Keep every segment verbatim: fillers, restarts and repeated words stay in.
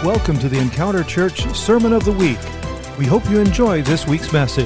Welcome to the Encounter Church Sermon of the Week. We hope you enjoy this week's message.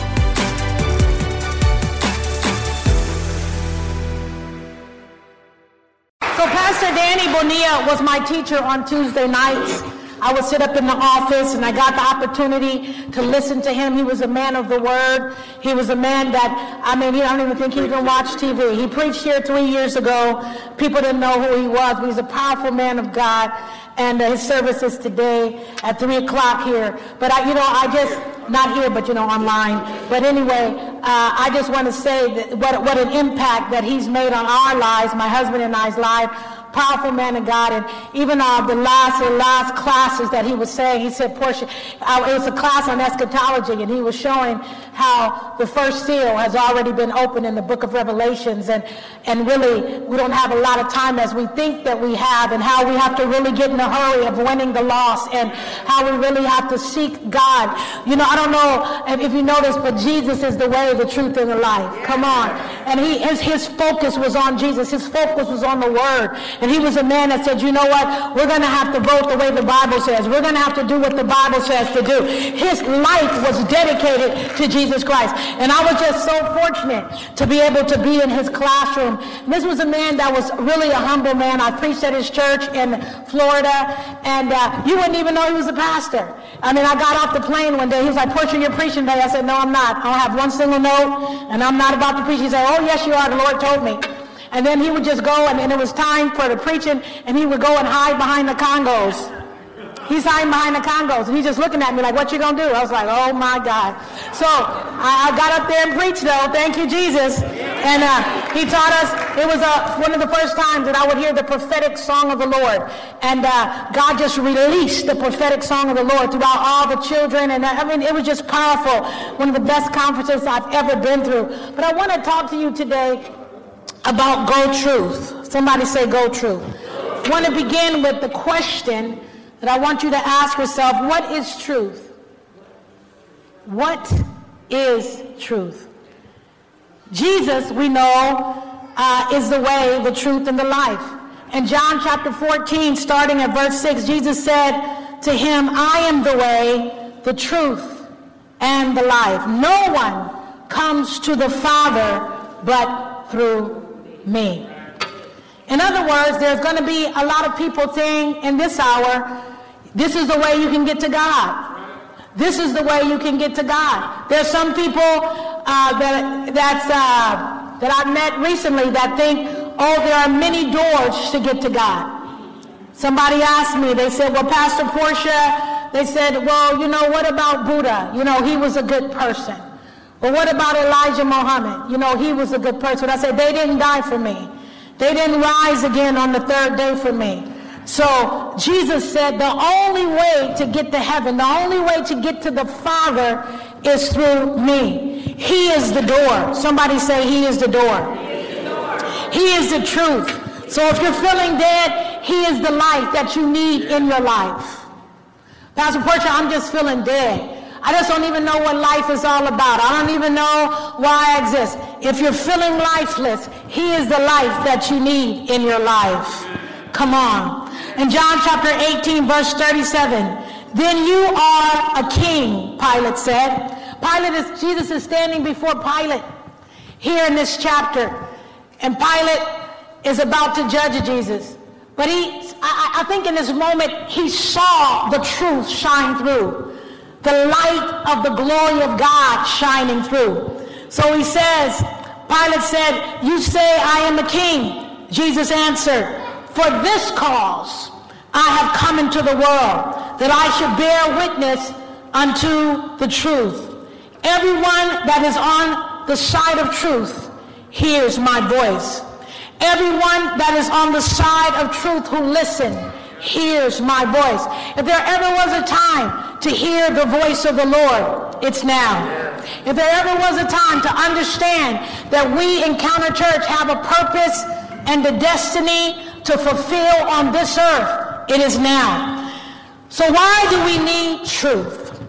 So Pastor Danny Bonilla was my teacher on Tuesday nights. I would sit up in the office and I got the opportunity to listen to him. He was a man of the word. He was a man that, I mean, I don't even think he even watched T V. He preached here three years ago. People didn't know who he was, but he's a powerful man of God. And uh, his service is today at three o'clock here. But, I, you know, I just, not here, but, you know, online. But anyway, uh, I just want to say that what, what an impact that he's made on our lives, my husband and I's life. Powerful man of God. And even uh, the last the last classes that he was saying, he said, Portia, uh, it was a class on eschatology, and he was showing how the first seal has already been opened in the book of Revelations, and and really we don't have a lot of time as we think that we have, and how we have to really get in a hurry of winning the lost, and how we really have to seek God. You know, I don't know if you notice, but Jesus is the way, the truth, and the life. Come on. And he his, his focus was on Jesus. His focus was on the Word. And he was a man that said, you know what, we're going to have to vote the way the Bible says. We're going to have to do what the Bible says to do. His life was dedicated to Jesus Christ. And I was just so fortunate to be able to be in his classroom. And this was a man that was really a humble man. I preached at his church in Florida, and uh, you wouldn't even know he was a pastor. I mean, I got off the plane one day. He was like, Portia, you're preaching today. I said, no, I'm not. I don't have one single note, and I'm not about to preach. He said, oh, yes, you are. The Lord told me. And then he would just go, and, and it was time for the preaching, and he would go and hide behind the congos. He's hiding behind the congos, and he's just looking at me like, what you gonna do? I was like, oh my God. So I, I got up there and preached though, thank you Jesus. And uh, he taught us, it was uh, one of the first times that I would hear the prophetic song of the Lord. And uh, God just released the prophetic song of the Lord throughout all the children. And uh, I mean, it was just powerful. One of the best conferences I've ever been through. But I want to talk to you today about Go Truth. Somebody say Go Truth. I want to begin with the question that I want you to ask yourself. What is truth? What is truth? Jesus, we know, uh, is the way, the truth, and the life. In John chapter fourteen, starting at verse six, Jesus said to him, I am the way, the truth, and the life. No one comes to the Father but through me. In other words, there's going to be a lot of people saying in this hour, this is the way you can get to God. This is the way you can get to God. There's some people uh, that that's uh, that I've met recently that think, oh, there are many doors to get to God. Somebody asked me, they said, well, Pastor Portia, they said, well, you know, what about Buddha? You know, he was a good person. Well, what about Elijah Muhammad? You know, he was a good person. I said, they didn't die for me. They didn't rise again on the third day for me. So Jesus said the only way to get to heaven, the only way to get to the Father is through me. He is the door. Somebody say he is the door. He is the door. He is the truth. So if you're feeling dead, he is the life that you need in your life. Pastor Portia, I'm just feeling dead. I just don't even know what life is all about. I don't even know why I exist. If you're feeling lifeless, he is the life that you need in your life. Come on. In John chapter eighteen, verse thirty-seven, then you are a king, Pilate said. Pilate is, Jesus is standing before Pilate here in this chapter. And Pilate is about to judge Jesus. But he, I, I think in this moment, he saw the truth shine through. The light of the glory of God shining through. So he says, Pilate said, you say I am a king. Jesus answered, for this cause I have come into the world, that I should bear witness unto the truth. Everyone that is on the side of truth hears my voice. Everyone that is on the side of truth who listen hears my voice. If there ever was a time to hear the voice of the Lord, it's now. If there ever was a time to understand that we Encounter Church have a purpose and a destiny to fulfill on this earth, it is now. So why do we need truth?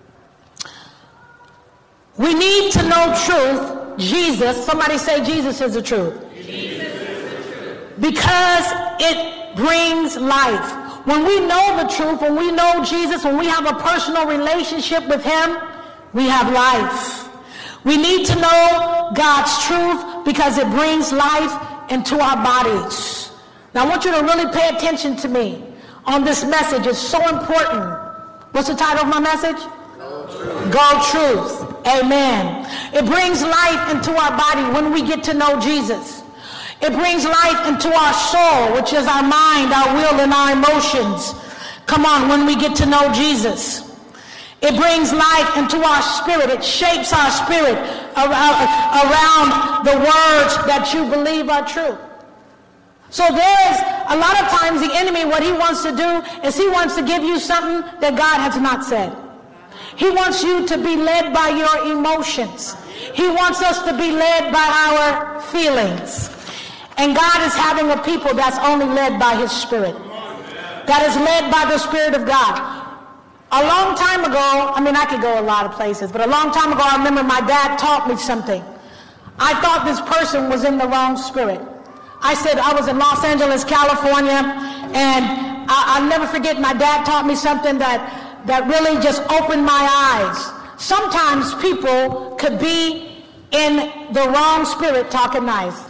We need to know truth. Jesus, somebody say Jesus is the truth. Jesus is the truth. Because it brings life. when we know the truth, when we know Jesus, when we have a personal relationship with him, we have life. We need to know God's truth because it brings life into our bodies. Now I want you to really pay attention to me on this message. It's so important. What's the title of my message? Go Truth. Go Truth. Amen. It brings life into our body when we get to know Jesus. It brings life into our soul, which is our mind, our will, and our emotions. Come on, when we get to know Jesus. It brings life into our spirit. It shapes our spirit around the words that you believe are true. So there's a lot of times the enemy, what he wants to do is he wants to give you something that God has not said. He wants you to be led by your emotions. He wants us to be led by our feelings. And God is having a people that's only led by his spirit. That is led by the Spirit of God. A long time ago, I mean, I could go a lot of places, but a long time ago, I remember my dad taught me something. I thought this person was in the wrong spirit. I said, I was in Los Angeles, California, and I, I'll never forget my dad taught me something that, that really just opened my eyes. Sometimes people could be in the wrong spirit talking nice.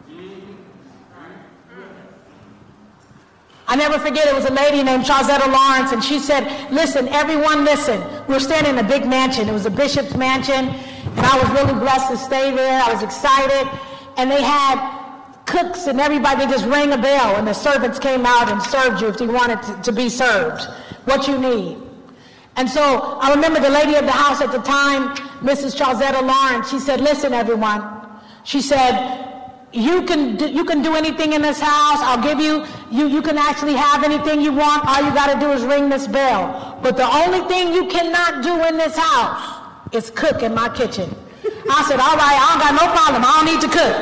I never forget, it was a lady named Chazetta Lawrence, and she said, listen, everyone listen. We were staying in a big mansion. It was a bishop's mansion, and I was really blessed to stay there. I was excited, and they had cooks and everybody just rang a bell, and the servants came out and served you if you wanted to, to be served, what you need. And so I remember the lady of the house at the time, Missus Chazetta Lawrence, she said, listen, everyone. She said, You can do, you can do anything in this house. I'll give you, you, you can actually have anything you want. All you got to do is ring this bell. But the only thing you cannot do in this house is cook in my kitchen. I said, all right, I don't got no problem. I don't need to cook.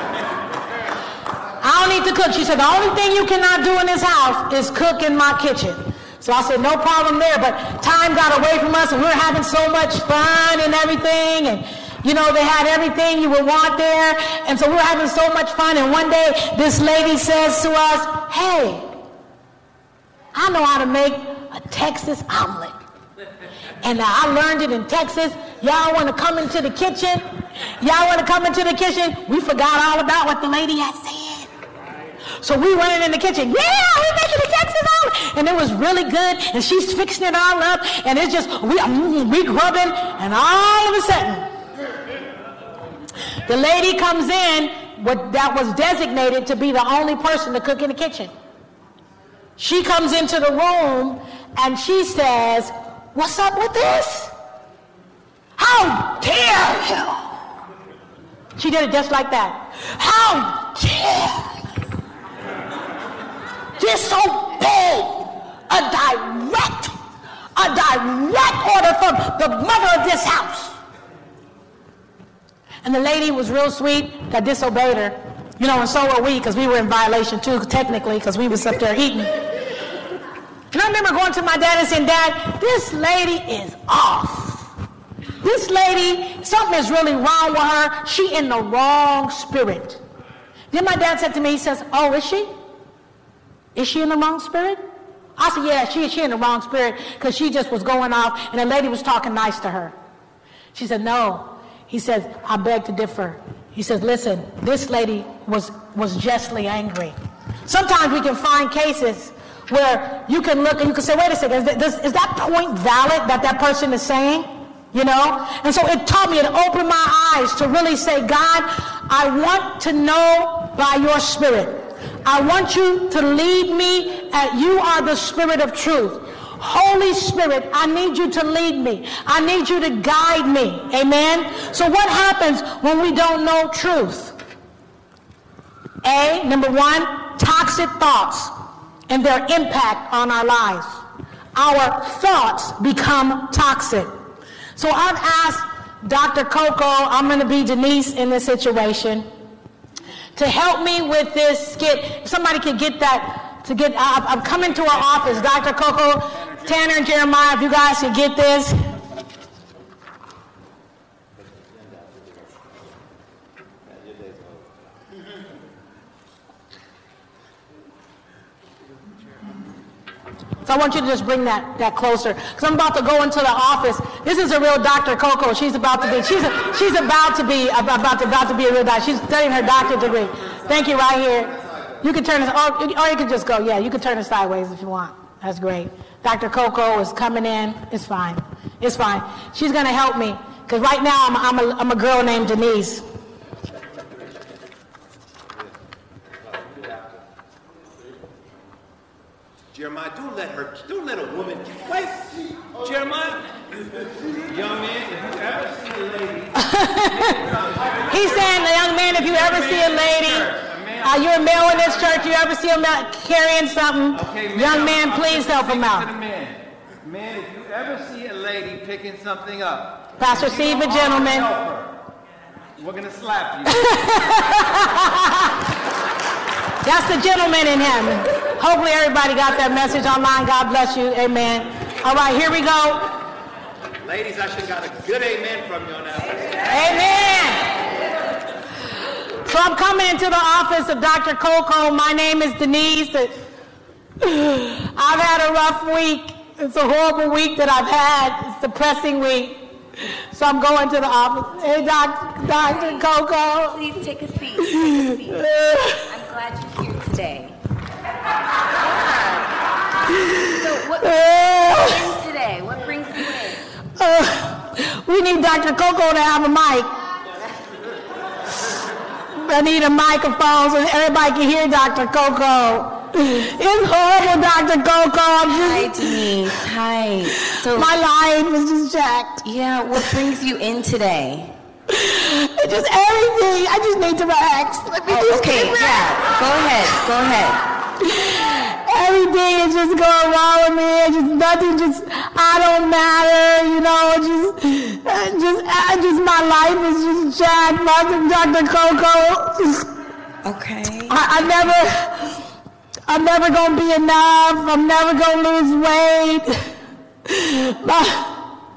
I don't need to cook. She said, the only thing you cannot do in this house is cook in my kitchen. So I said, no problem there. But time got away from us, and we were having so much fun and everything. And you know, they had everything you would want there. And so we were having so much fun. And one day, this lady says to us, hey, I know how to make a Texas omelet. And uh, I learned it in Texas. Y'all want to come into the kitchen? Y'all want to come into the kitchen? We forgot all about what the lady had said. So we went in the kitchen. Yeah, we're making a Texas omelet. And it was really good. And she's fixing it all up. And it's just, we, we grubbing. And all of a sudden, the lady comes in what that was designated to be the only person to cook in the kitchen. She comes into the room and she says, what's up with this? How dare you? She did it just like that. How dare you disobey a direct, a direct order from the mother of this house? And the lady was real sweet that disobeyed her. You know, and so were we, because we were in violation too, technically, because we was up there eating. And I remember going to my dad and saying, Dad, this lady is off. This lady, something is really wrong with her. She in the wrong spirit. Then my dad said to me, he says, oh, is she? Is she in the wrong spirit? I said, yeah, she, she in the wrong spirit, because she just was going off, and the lady was talking nice to her. She said, no. He says, I beg to differ. He says, listen, this lady was, was justly angry. Sometimes we can find cases where you can look and you can say, wait a second, is that, is that point valid that that person is saying? You know? And so it taught me, it opened my eyes to really say, God, I want to know by your spirit. I want you to lead me, as you are the Spirit of truth. Holy Spirit, I need you to lead me. I need you to guide me. Amen? So what happens when we don't know truth? A, number one, toxic thoughts and their impact on our lives. Our thoughts become toxic. So I've asked Doctor Coco, I'm going to be Denise in this situation, to help me with this skit. If somebody could get that, to get, uh, I'm coming to our office, Doctor Coco, Tanner and Jeremiah, if you guys could get this. So I want you to just bring that, that closer. Because I'm about to go into the office. This is a real Doctor Coco. She's about to be, she's, a, she's about to be, about to, about to be a real doctor. She's studying her doctorate degree. Thank you, right here. You can turn it, or, or you can just go, yeah, you can turn it sideways if you want. That's great. Doctor Coco is coming in. It's fine. It's fine. She's going to help me. Because right now I'm, I'm, a, I'm a girl named Denise. Jeremiah, don't let her, don't let a woman, wait, Jeremiah, young man, if you ever see a lady. He's saying, young man, if you ever see a lady, uh, you're a male in this church, you ever see him carrying something, okay, man, young man, I'm, please help him out. Man. man, if you ever see a lady picking something up, Pastor Steve, a gentleman. We're going to slap you. That's the gentleman in him. Hopefully everybody got that message online. God bless you. Amen. All right, here we go. Ladies, I should got a good amen from you now. Amen. So I'm coming into the office of Doctor Coco. My name is Denise. I've had a rough week. It's a horrible week that I've had. It's a depressing week. So I'm going to the office. Hey, Doctor Doctor Coco. Please take a seat. Take a seat. I'm glad you're here today. Yeah. So what brings you in today? What brings you in? Uh, we need Doctor Coco to have a mic. I need a microphone so everybody can hear Doctor Coco. It's horrible, Doctor Coco. I'm just, Hi, Denise. Hi. So my life is just jacked. Yeah, what brings you in today? It's just everything. I just need to relax. Let me Oh, just okay, relax. yeah. Go ahead. Go ahead. Everything is just going wrong with me. It's just nothing. Just I don't matter. You know. Just, uh, just, I just my life is just jacked. Doctor Coco. Okay. I, I never. I'm never gonna be enough. I'm never gonna lose weight. My,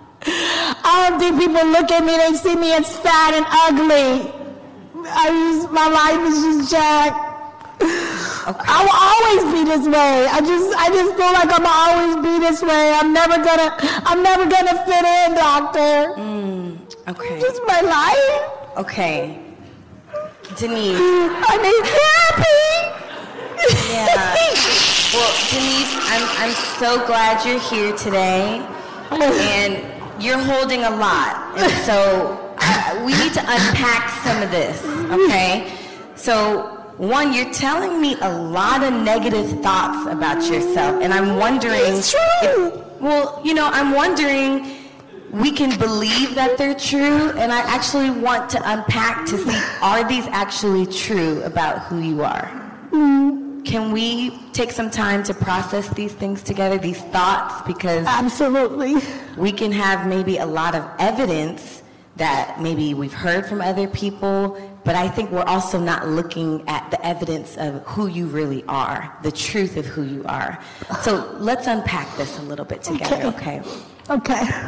I don't think people look at me, they see me as fat and ugly. I just, my life is just jacked. Okay. I will always be this way. I just, I just feel like I'm always be this way. I'm never gonna, I'm never gonna fit in, doctor. Mm, okay. It's just my life. Okay. Denise. I need therapy. Yeah. Well, Denise, I'm I'm so glad you're here today, and you're holding a lot, and so uh, we need to unpack some of this, okay? So, one, you're telling me a lot of negative thoughts about yourself, and I'm wondering. It's true. If, well, you know, I'm wondering. We can believe that they're true, and I actually want to unpack to see, are these actually true about who you are? Mm. Can we take some time to process these things together, these thoughts? Because absolutely, we can have maybe a lot of evidence that maybe we've heard from other people, but I think we're also not looking at the evidence of who you really are, the truth of who you are. So let's unpack this a little bit together, okay? Okay. okay.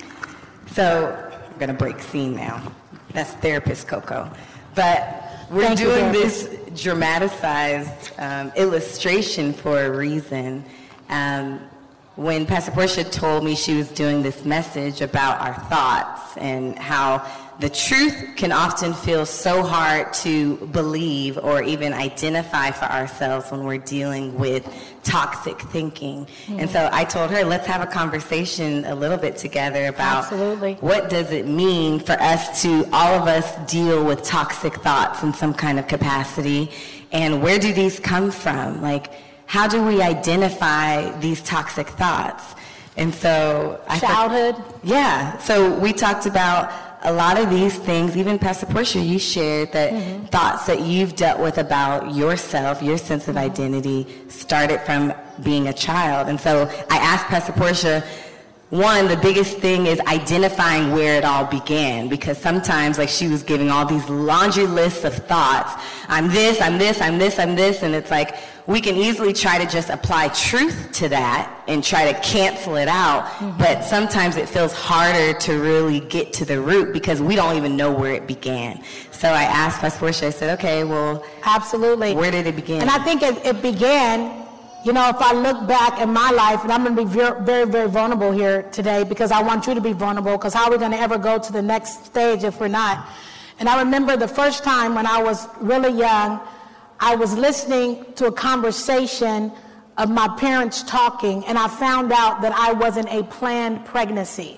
So I'm gonna break scene now. That's therapist Coco. But we're Thank doing you, this dramatized um, illustration for a reason. Um, when Pastor Portia told me she was doing this message about our thoughts and how the truth can often feel so hard to believe or even identify for ourselves when we're dealing with toxic thinking. Mm-hmm. And so I told her, let's have a conversation a little bit together about Absolutely. What does it mean for us to, all of us, deal with toxic thoughts in some kind of capacity, and where do these come from? Like, how do we identify these toxic thoughts? And so I childhood. Thought, yeah. So we talked about a lot of these things. Even Pastor Portia, you shared that mm-hmm. thoughts that you've dealt with about yourself, your sense of identity, started from being a child. And so I asked Pastor Portia, one, the biggest thing is identifying where it all began, because sometimes, like, she was giving all these laundry lists of thoughts. I'm this, I'm this, I'm this, I'm this, and it's like, we can easily try to just apply truth to that and try to cancel it out, mm-hmm. but sometimes it feels harder to really get to the root because we don't even know where it began. So I asked Pastor Portia, I said, okay, well, absolutely, where did it begin? And I think it, it began you know, if I look back in my life, and I'm going to be very, very, very vulnerable here today because I want you to be vulnerable, because how are we going to ever go to the next stage if we're not? And I remember the first time when I was really young, I was listening to a conversation of my parents talking, and I found out that I wasn't a planned pregnancy.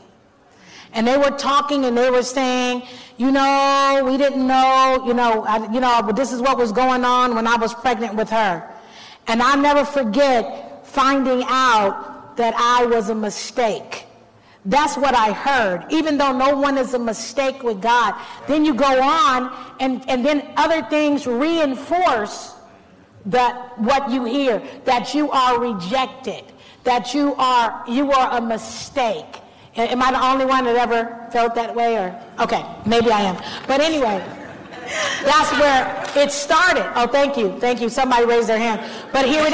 And they were talking and they were saying, you know, we didn't know, you know, I, you know, but this is what was going on when I was pregnant with her. And I'll never forget finding out that I was a mistake. That's what I heard, even though no one is a mistake with God. Then you go on, and, and then other things reinforce that what you hear, that you are rejected, that you are you are a mistake. Am I the only one that ever felt that way? Or okay, maybe I am. But anyway, that's where it started. Oh, thank you. Thank you. Somebody raised their hand. But here it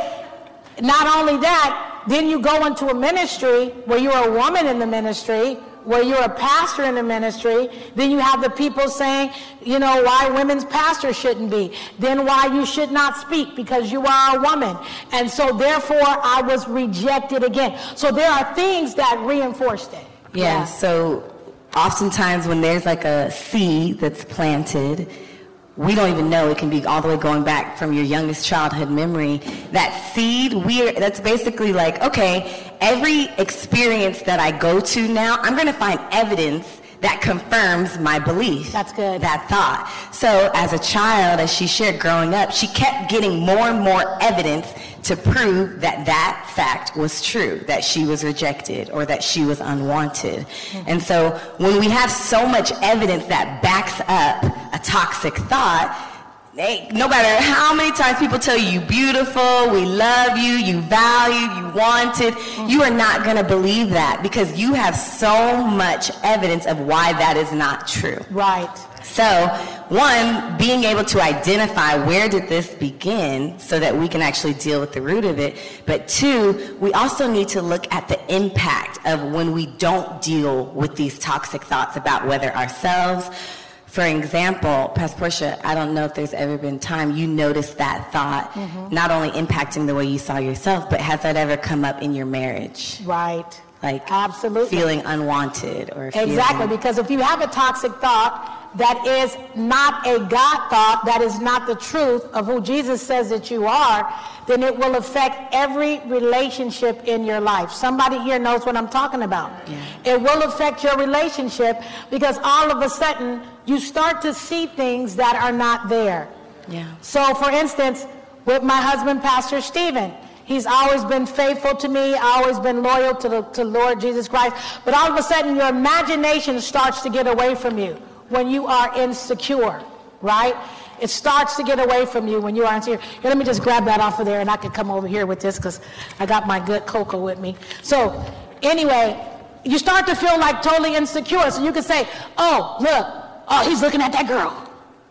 is. Not only that, then you go into a ministry where you're a woman in the ministry, where you're a pastor in the ministry. Then you have the people saying, you know, why women's pastors shouldn't be. Then why you should not speak because you are a woman. And so therefore I was rejected again. So there are things that reinforced it. Yeah, yeah. So oftentimes when there's like a seed that's planted, we don't even know. It can be all the way going back from your youngest childhood memory. That seed, we that's basically like, okay, every experience that I go to now, I'm going to find evidence that confirms my belief. That's good. That thought. So as a child, as she shared growing up, she kept getting more and more evidence to prove that that fact was true, that she was rejected or that she was unwanted. Mm-hmm. And so when we have so much evidence that backs up a toxic thought, they, no matter how many times people tell you, you're beautiful, we love you, you valued, you wanted, mm-hmm. you are not going to believe that because you have so much evidence of why that is not true. Right. So, one, being able to identify where did this begin so that we can actually deal with the root of it. But two, we also need to look at the impact of when we don't deal with these toxic thoughts about whether ourselves. For example, Pastor Portia, I don't know if there's ever been time you noticed that thought mm-hmm. not only impacting the way you saw yourself, but has that ever come up in your marriage? Right. Like absolutely feeling unwanted or feeling... Exactly, because if you have a toxic thought that is not a God thought, that is not the truth of who Jesus says that you are, then it will affect every relationship in your life. Somebody here knows what I'm talking about. Yeah. It will affect your relationship because all of a sudden you start to see things that are not there. Yeah. So for instance, with my husband, Pastor Stephen, he's always been faithful to me, always been loyal to the to Lord Jesus Christ. But all of a sudden your imagination starts to get away from you when you are insecure, right? It starts to get away from you when you are insecure. Here, let me just grab that off of there and I can come over here with this because I got my good cocoa with me. So anyway, you start to feel like totally insecure. So you can say, oh, look, oh, he's looking at that girl.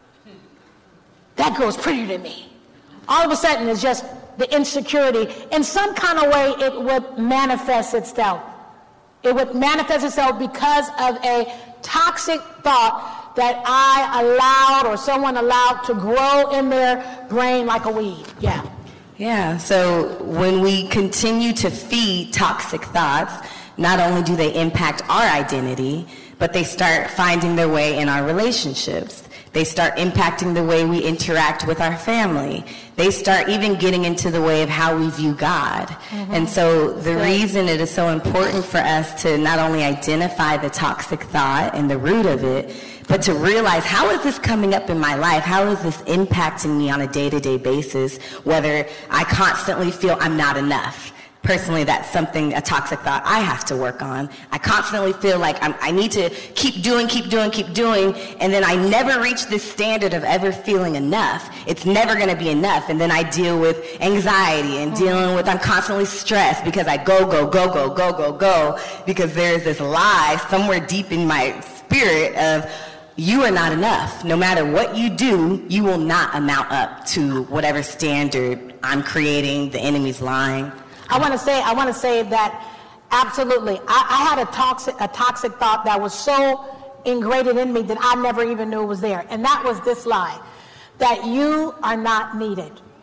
That girl's prettier than me. All of a sudden it's just the insecurity. In some kind of way it would manifest itself. It would manifest itself because of a toxic thought that I allowed or someone allowed to grow in their brain like a weed. Yeah. Yeah, so when we continue to feed toxic thoughts, not only do they impact our identity, but they start finding their way in our relationships. They start impacting the way we interact with our family. They start even getting into the way of how we view God. Mm-hmm. And so the right. reason it is so important for us to not only identify the toxic thought and the root of it, but to realize, how is this coming up in my life? How is this impacting me on a day-to-day basis, whether I constantly feel I'm not enough? Personally, that's something, a toxic thought I have to work on. I constantly feel like I'm, I need to keep doing, keep doing, keep doing, and then I never reach this standard of ever feeling enough. It's never going to be enough, and then I deal with anxiety and dealing with, I'm constantly stressed because I go, go, go, go, go, go, go, because there's this lie somewhere deep in my spirit of, you are not enough. No matter what you do, you will not amount up to whatever standard I'm creating, the enemy's lying. I want to say, I want to say that absolutely. I, I had a toxic, a toxic thought that was so ingrained in me that I never even knew it was there. And that was this lie, that you are not needed.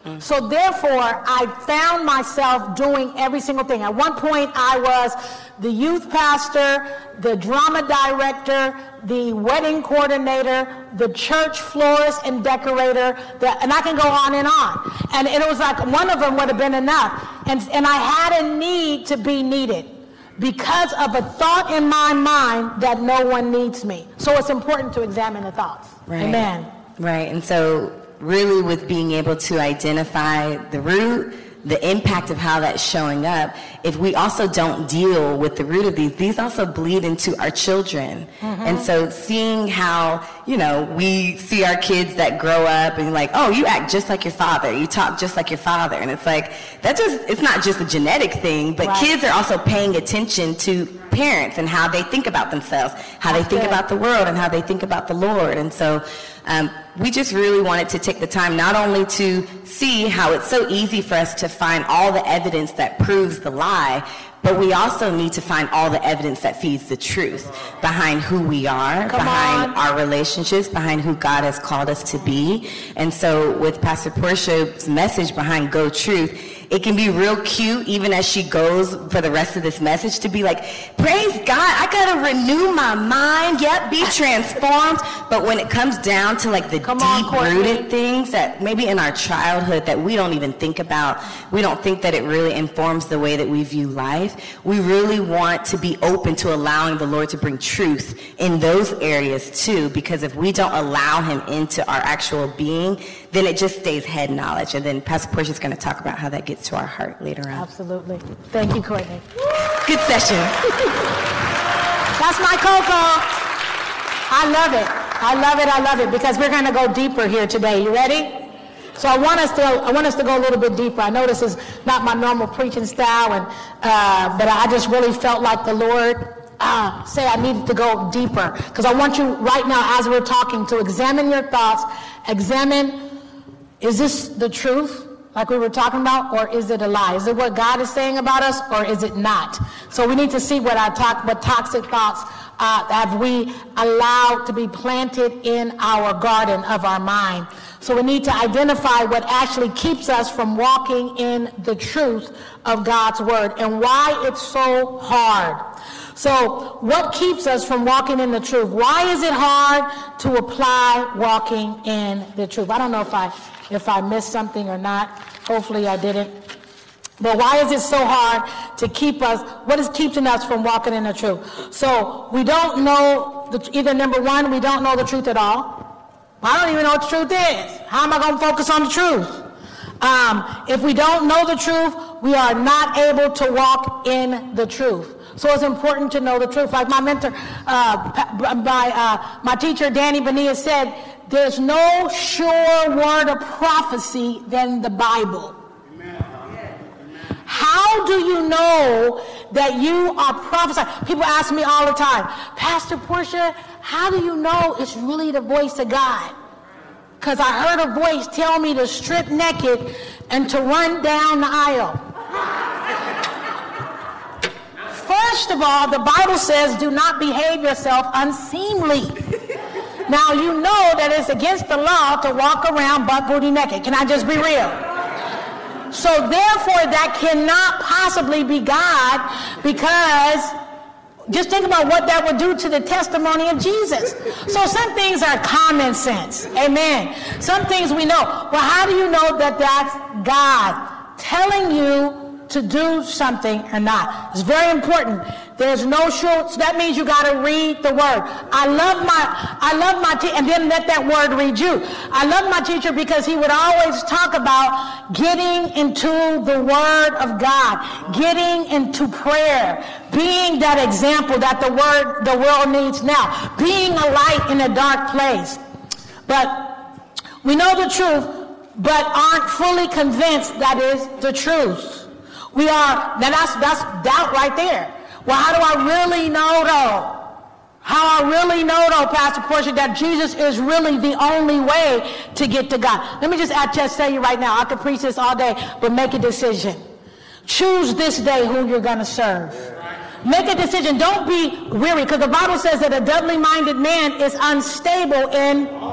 Mm. So therefore, I found myself doing every single thing. At one point, I was the youth pastor, the drama director, the wedding coordinator, the church florist and decorator, the, and I can go on and on. And it was like one of them would have been enough. And, and I had a need to be needed because of a thought in my mind that no one needs me. So it's important to examine the thoughts. Right. Amen. Right. And so really with being able to identify the root, the impact of how that's showing up, if we also don't deal with the root of these, these also bleed into our children. Mm-hmm. And so seeing how, you know, we see our kids that grow up and like, oh, you act just like your father, you talk just like your father. And it's like, that just, it's not just a genetic thing, but right. Kids are also paying attention to parents and how they think about themselves, how that's they think good. About the world and how they think about the Lord. And so um, we just really wanted to take the time not only to see how it's so easy for us to find all the evidence that proves the lie, but we also need to find all the evidence that feeds the truth behind who we are, Come behind on. Our relationships, behind who God has called us to be. And so with Pastor Portia's message behind Go Truth, it can be real cute even as she goes for the rest of this message to be like, praise God, I gotta renew my mind, yep, be transformed. But when it comes down to like the deep-rooted things that maybe in our childhood that we don't even think about, we don't think that it really informs the way that we view life, we really want to be open to allowing the Lord to bring truth in those areas too, because if we don't allow him into our actual being, then it just stays head knowledge. And then Pastor Portia is going to talk about how that gets to our heart later on. Absolutely. Thank you, Courtney. Good session. That's my Coco. I love it. I love it. I love it because we're going to go deeper here today. You ready? So I want us to I want us to go a little bit deeper. I know this is not my normal preaching style, and uh, but I just really felt like the Lord uh, say I needed to go deeper because I want you right now as we're talking to examine your thoughts, examine, is this the truth like we were talking about, or is it a lie? Is it what God is saying about us, or is it not? So we need to see what our talk, what toxic thoughts uh, have we allowed to be planted in our garden of our mind. So we need to identify what actually keeps us from walking in the truth of God's word and why it's so hard. So what keeps us from walking in the truth? Why is it hard to apply walking in the truth? I don't know if I if I missed something or not. Hopefully I didn't. But why is it so hard to keep us, what is keeping us from walking in the truth? So we don't know, the, either number one, we don't know the truth at all. I don't even know what the truth is. How am I going to focus on the truth? Um, if we don't know the truth, we are not able to walk in the truth. So it's important to know the truth. Like my mentor, uh, by, uh, my teacher, Danny Bonilla, said, there's no sure word of prophecy than the Bible. Amen. How do you know that you are prophesying? People ask me all the time, Pastor Portia, how do you know it's really the voice of God? Because I heard a voice tell me to strip naked and to run down the aisle. First of all, the Bible says do not behave yourself unseemly. Now you know that it's against the law to walk around butt booty naked. Can I just be real? So therefore that cannot possibly be God, because just think about what that would do to the testimony of Jesus. So some things are common sense. Amen. Some things we know. Well, how do you know that that's God telling you to do something or not? It's very important. There's no sure, so that means you got to read the word. I love my, I love my teacher, and then let that word read you. I love my teacher because he would always talk about getting into the word of God, getting into prayer, being that example that the word, the world needs now, being a light in a dark place. But we know the truth, but aren't fully convinced that is the truth. We are, now that's, that's doubt right there. Well, how do I really know though? How I really know though, Pastor Portia, that Jesus is really the only way to get to God. Let me just, I just tell you right now, I could preach this all day, but make a decision. Choose this day who you're going to serve. Make a decision. Don't be weary, because the Bible says that a doubly minded man is unstable in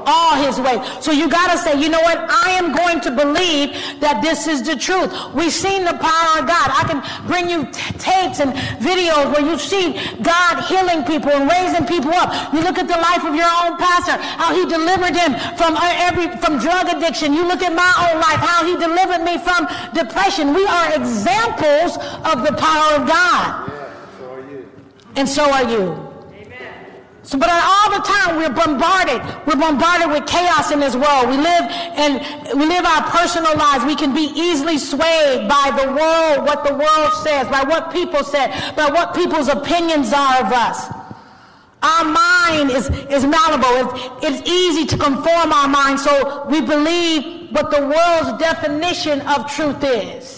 all his ways. So you got to say, you know what? I am going to believe that this is the truth. We've seen the power of God. I can bring you t- tapes and videos where you see God healing people and raising people up. You look at the life of your own pastor, how he delivered him from every from drug addiction. You look at my own life, how he delivered me from depression. We are examples of the power of God. Yeah, so are you. And so are you. So, but all the time we're bombarded. We're bombarded with chaos in this world. We live and we live our personal lives. We can be easily swayed by the world, what the world says, by what people say, by what people's opinions are of us. Our mind is, is malleable. It's, it's easy to conform our mind, so we believe what the world's definition of truth is.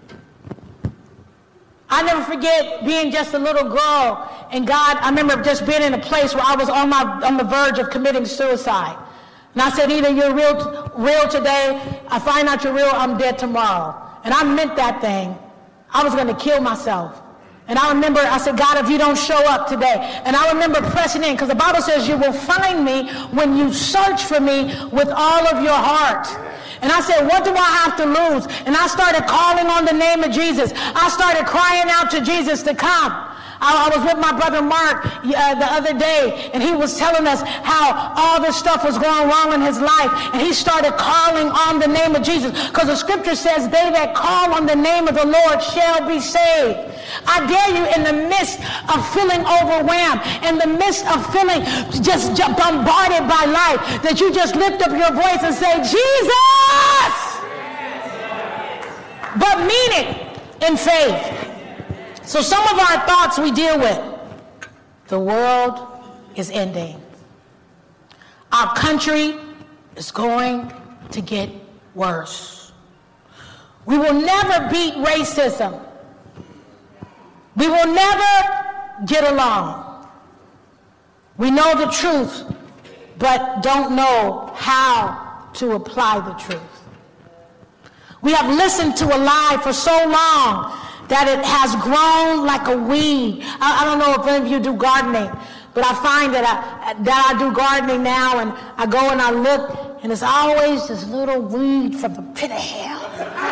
I never forget being just a little girl, and God, I remember just being in a place where I was on my on the verge of committing suicide. And I said, either you're real real today, I find out you're real, I'm dead tomorrow. And I meant that thing. I was going to kill myself. And I remember, I said, God, if you don't show up today. And I remember pressing in, because the Bible says you will find me when you search for me with all of your heart. And I said, what do I have to lose? And I started calling on the name of Jesus. I started crying out to Jesus to come. I, I was with my brother Mark uh, the other day, and he was telling us how all this stuff was going wrong in his life. And he started calling on the name of Jesus, because the scripture says, they that call on the name of the Lord shall be saved. I dare you, in the midst of feeling overwhelmed, in the midst of feeling just bombarded by life, that you just lift up your voice and say, Jesus! But mean it in faith. So some of our thoughts we deal with. The world is ending. Our country is going to get worse. We will never beat racism. We will never get along. We know the truth, but don't know how to apply the truth. We have listened to a lie for so long that it has grown like a weed. I, I don't know if any of you do gardening, but I find that I, that I do gardening now, and I go and I look, and it's always this little weed from the pit of hell.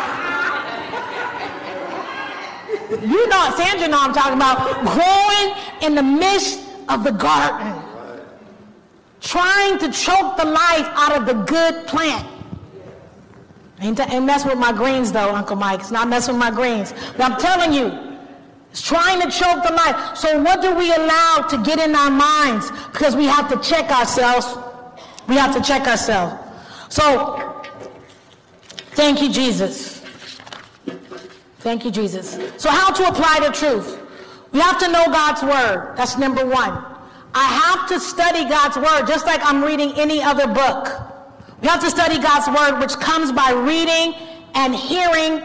You know, Sandra know I'm talking about, growing in the midst of the garden, trying to choke the life out of the good plant. Ain't, ain't mess with my greens though, Uncle Mike. It's not messing with my greens. But I'm telling you, it's trying to choke the life. So what do we allow to get in our minds? Because we have to check ourselves. We have to check ourselves. So, thank you, Jesus. Thank you, Jesus. So how to apply the truth? We have to know God's word. That's number one. I have to study God's word just like I'm reading any other book. We have to study God's word, which comes by reading and hearing.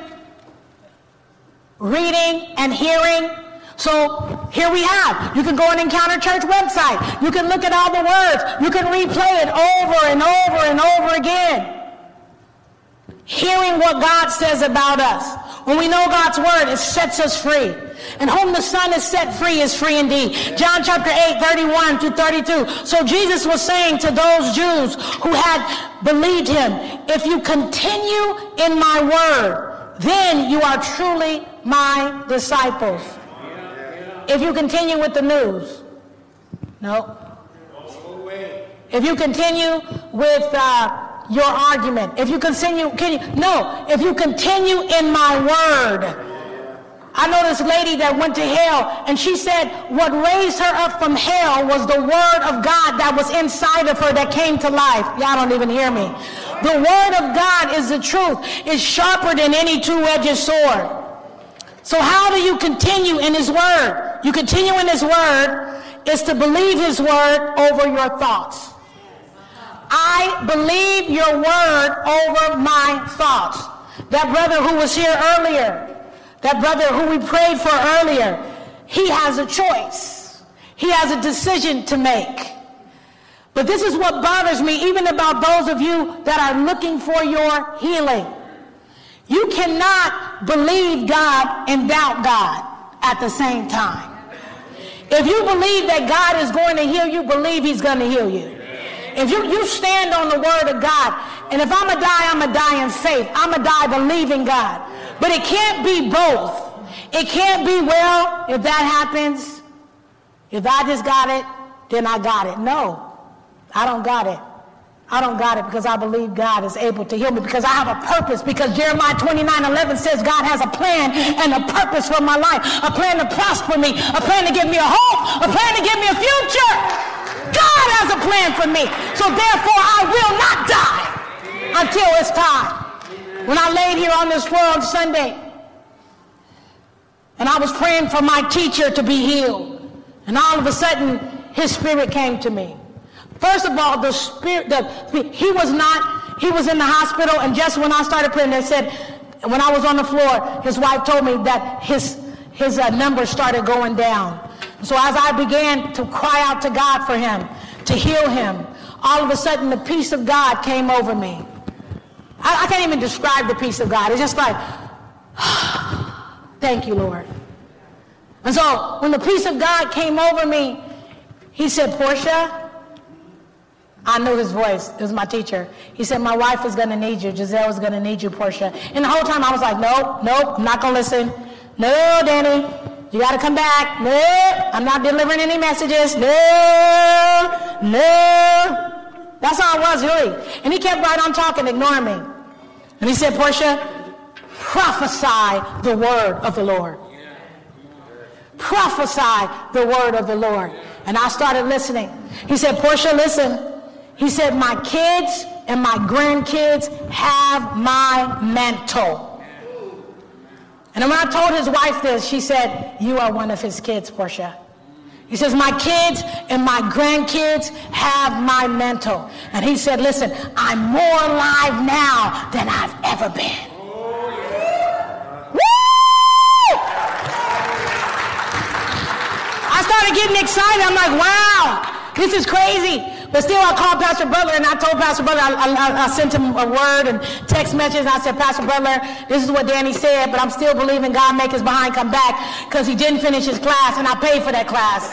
Reading and hearing. So here we have, you can go on Encounter Church website. You can look at all the words. You can replay it over and over and over again. Hearing what God says about us. When we know God's word, it sets us free. And whom the Son is set free is free indeed. John chapter eight, thirty-one to thirty-two. So Jesus was saying to those Jews who had believed him, if you continue in my word, then you are truly my disciples. If you continue with the news. No. If you continue with uh, your argument. If you continue, can you, no. If you continue in my word. I know this lady that went to hell, and she said what raised her up from hell was the word of God that was inside of her that came to life. Y'all don't even hear me. The word of God is the truth. It's sharper than any two-edged sword. So how do you continue in his word? You continue in his word is to believe his word over your thoughts. I believe your word over my thoughts. That brother who was here earlier, that brother who we prayed for earlier, he has a choice. He has a decision to make. But this is what bothers me, even about those of you that are looking for your healing. You cannot believe God and doubt God at the same time. If you believe that God is going to heal you, believe he's going to heal you. If you, you stand on the word of God, and if I'm going to die, I'm going to die in faith. I'm going to die believing God. But it can't be both. It can't be, well, if that happens, if I just got it, then I got it. No, I don't got it. I don't got it because I believe God is able to heal me, because I have a purpose, because Jeremiah twenty-nine eleven says God has a plan and a purpose for my life, a plan to prosper me, a plan to give me a hope, a plan to give me a future. God has a plan for me. So therefore I will not die until it's time. When I laid here on this floor on Sunday and I was praying for my teacher to be healed, and all of a sudden his spirit came to me. First of all, the spirit, the, he was not, he was in the hospital, and just when I started praying, they said, when I was on the floor, his wife told me that his, his uh, numbers started going down. So as I began to cry out to God for him, to heal him, all of a sudden the peace of God came over me. I, I can't even describe the peace of God. It's just like, thank you, Lord. And so when the peace of God came over me, he said, Portia, I knew his voice. It was my teacher. He said, my wife is going to need you. Giselle is going to need you, Portia. And the whole time I was like, nope, nope, I'm not going to listen. No, Danny, you got to come back. No, I'm not delivering any messages. No, no. That's all it was, really. And he kept right on talking, ignoring me. And he said, Portia, prophesy the word of the Lord. Prophesy the word of the Lord. And I started listening. He said, Portia, listen. He said, my kids and my grandkids have my mantle. And when I told his wife this, she said, you are one of his kids, Portia. He says, my kids and my grandkids have my mantle. And he said, listen, I'm more alive now than I've ever been. Woo! I started getting excited. I'm like, wow, this is crazy. But still, I called Pastor Butler, and I told Pastor Butler, I, I, I sent him a word and text message. I said, Pastor Butler, this is what Danny said, but I'm still believing God make his behind come back, because he didn't finish his class, and I paid for that class.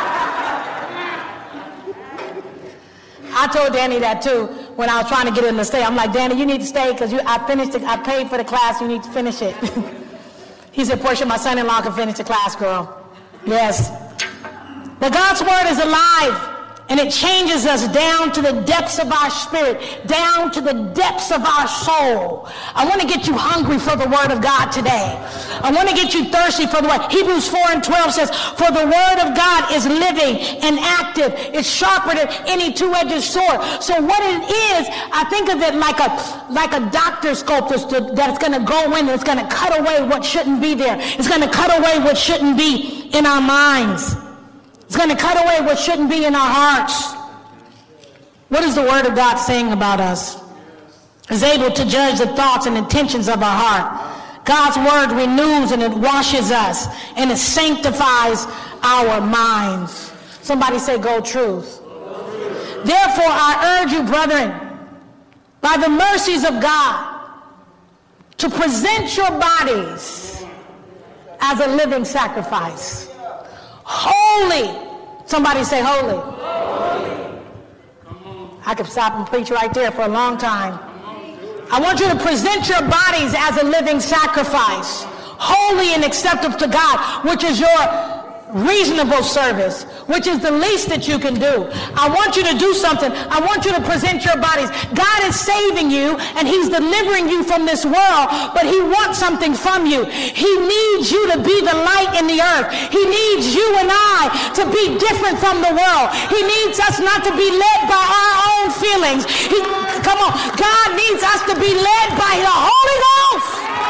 I told Danny that too when I was trying to get him to stay. I'm like, Danny, you need to stay because I finished it. I paid for the class. You need to finish it. He said, Portia, my son-in-law can finish the class, girl. Yes. But God's word is alive. And it changes us down to the depths of our spirit, down to the depths of our soul. I want to get you hungry for the word of God today. I want to get you thirsty for the word. Hebrews four and twelve says, for the word of God is living and active. It's sharper than any two-edged sword. So what it is, I think of it like a like a doctor's sculptor that's going to go in and it's going to cut away what shouldn't be there. It's going to cut away what shouldn't be in our minds. It's going to cut away what shouldn't be in our hearts. What is the word of God saying about us? It's able to judge the thoughts and intentions of our heart. God's word renews and it washes us and it sanctifies our minds. Somebody say, go truth. Therefore, I urge you, brethren, by the mercies of God, to present your bodies as a living sacrifice. Holy. Somebody say holy. Holy. I could stop and preach right there for a long time. I want you to present your bodies as a living sacrifice, holy and acceptable to God, which is your reasonable service, which is the least that you can do. I want you to do something. I want you to present your bodies. God is saving you and he's delivering you from this world, but he wants something from you. He needs you to be the light in the earth. He needs you and I to be different from the world. He needs us not to be led by our own feelings. He, come on, God needs us to be led by the Holy Ghost.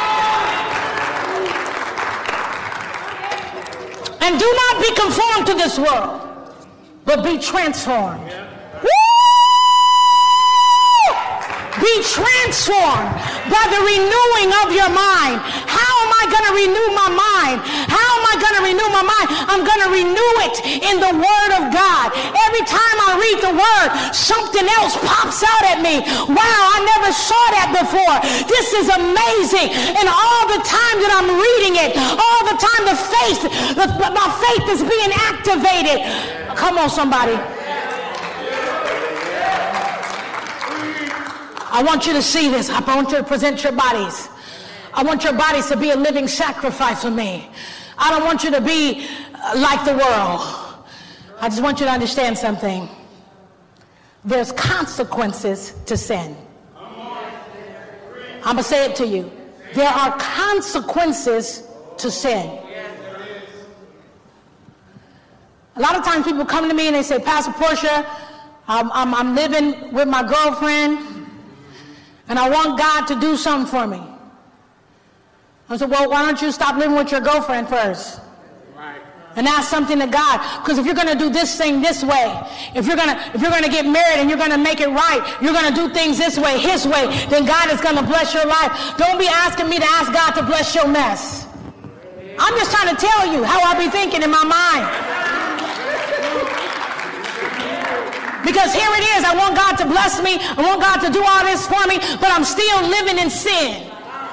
And do not be conformed to this world, but be transformed. Woo! Be transformed by the renewing of your mind. How am I going to renew my mind? How am I going to renew my mind? I'm going to renew it in the Word of God. Every time I read the Word, something else pops out at me. Wow, I never saw that before. This is amazing. And all the time that I'm reading it, all the time the faith, the, my faith is being activated. Come on, somebody. I want you to see this. I want you to present your bodies. I want your bodies to be a living sacrifice for me. I don't want you to be like the world. I just want you to understand something. There's consequences to sin. I'm going to say it to you. There are consequences to sin. A lot of times people come to me and they say, Pastor Portia, I'm, I'm, I'm living with my girlfriend and I want God to do something for me. I said, well, why don't you stop living with your girlfriend first? Right. And ask something to God. Because if you're going to do this thing this way, if you're going to if you're going to get married and you're going to make it right, you're going to do things this way, his way, then God is going to bless your life. Don't be asking me to ask God to bless your mess. I'm just trying to tell you how I be thinking in my mind. Because here it is, I want God to bless me, I want God to do all this for me, but I'm still living in sin.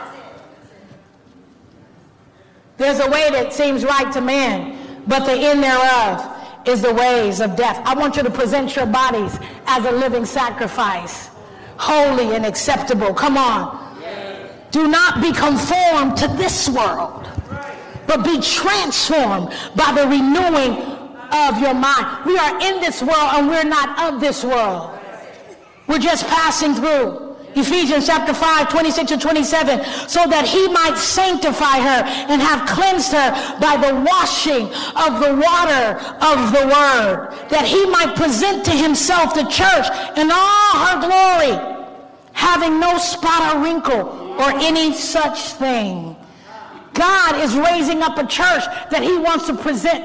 There's a way that seems right to man, but the end thereof is the ways of death. I want you to present your bodies as a living sacrifice, holy and acceptable. Come on. Do not be conformed to this world, but be transformed by the renewing of your mind. We are in this world and we're not of this world. We're just passing through. Ephesians chapter five, twenty-six and twenty-seven, so that he might sanctify her and have cleansed her by the washing of the water of the word, that he might present to himself the church in all her glory, having no spot or wrinkle or any such thing. God is raising up a church that he wants to present.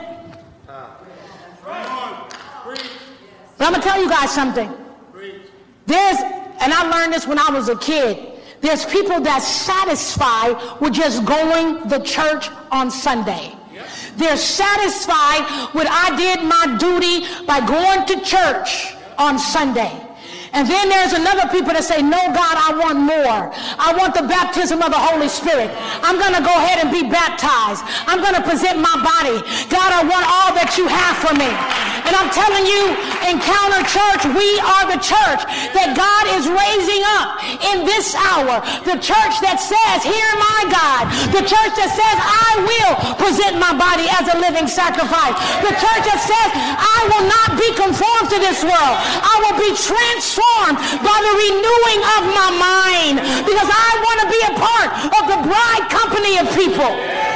But I'm going to tell you guys something. There's And I learned this when I was a kid. There's people that's satisfied with just going to church on Sunday. They're satisfied with I did my duty by going to church on Sunday. And then there's another people that say, no, God, I want more. I want the baptism of the Holy Spirit. I'm going to go ahead and be baptized. I'm going to present my body. God, I want all that you have for me. And I'm telling you, Encounter Church, we are the church that God is raising up in this hour. The church that says, hear my God. The church that says, I will present my body as a living sacrifice. The church that says, I will not be conformed to this world. I will be transformed by the renewing of my mind, because I want to be a part of the bride company of people.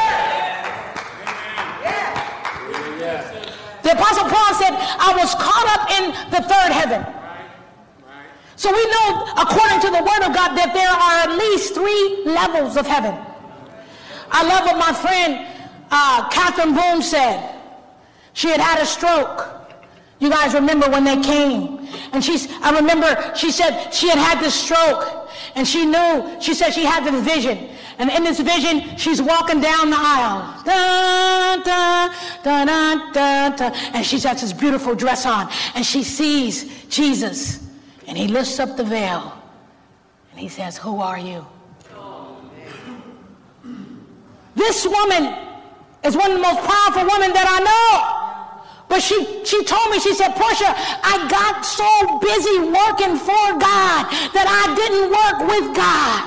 The Apostle Paul said, I was caught up in the third heaven. So we know, according to the word of God, that there are at least three levels of heaven. I love what my friend uh, Catherine Boone said. She had had a stroke. You guys remember when they came. And she's, I remember she said she had had this stroke. And she knew, she said she had this vision. And in this vision, she's walking down the aisle. Da, da, da, da, da, da. And she's got this beautiful dress on. And she sees Jesus. And he lifts up the veil. And he says, who are you? This woman is one of the most powerful women that I know. But she, she told me, she said, Portia, I got so busy working for God that I didn't work with God.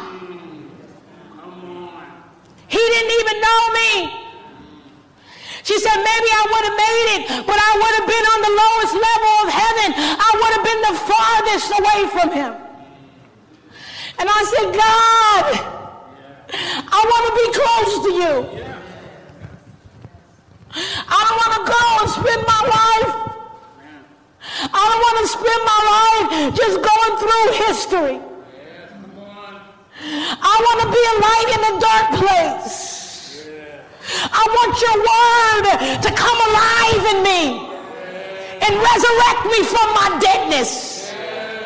He didn't even know me. She said, maybe I would have made it, but I would have been on the lowest level of heaven. I would have been the farthest away from him. And I said, God, I want to be close to you. I don't want to go and spend my life. I don't want to spend my life just going through history. I want to be a light in a dark place. I want your word to come alive in me and resurrect me from my deadness.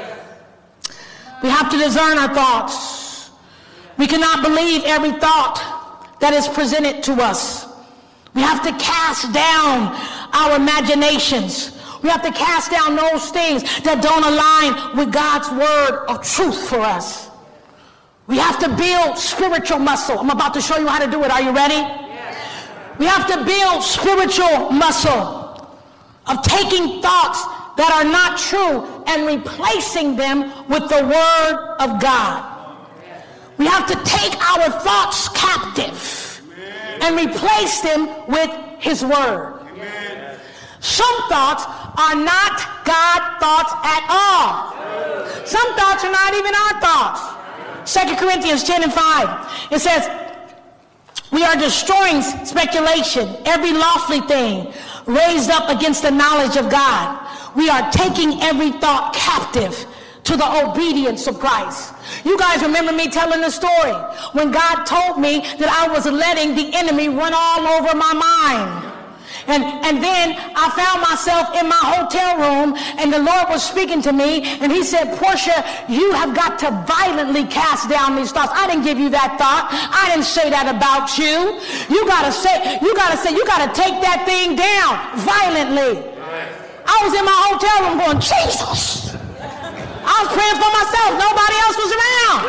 We have to discern our thoughts. We cannot believe every thought that is presented to us. We have to cast down our imaginations. We have to cast down those things that don't align with God's word of truth for us. We have to build spiritual muscle. I'm about to show you how to do it. Are you ready? Yes. We have to build spiritual muscle of taking thoughts that are not true and replacing them with the Word of God. We have to take our thoughts captive and replace them with His Word. Some thoughts are not God thoughts at all. Some thoughts are not even our thoughts. Second Corinthians ten and five, it says, we are destroying speculation, every lofty thing raised up against the knowledge of God. We are taking every thought captive to the obedience of Christ. You guys remember me telling the story when God told me that I was letting the enemy run all over my mind. And, and then I found myself in my hotel room, and the Lord was speaking to me, and He said, Portia, you have got to violently cast down these thoughts. I didn't give you that thought. I didn't say that about you. You gotta say, you gotta say, you gotta take that thing down violently. I was in my hotel room going, Jesus. I was praying for myself. Nobody else was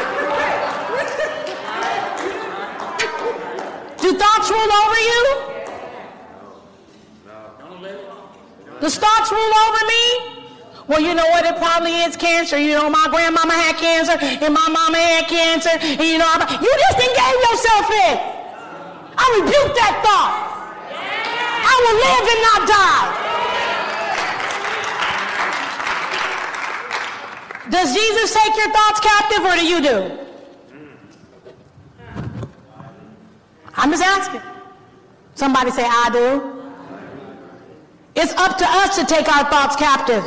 around. Do thoughts rule over you? The thoughts rule over me? Well, you know what? It probably is cancer. You know, my grandmama had cancer, and my mama had cancer, and you know, you just didn't gave yourself it. I rebuke that thought. I will live and not die. Does Jesus take your thoughts captive, or do you do? I'm just asking. Somebody say, I do. It's up to us to take our thoughts captive.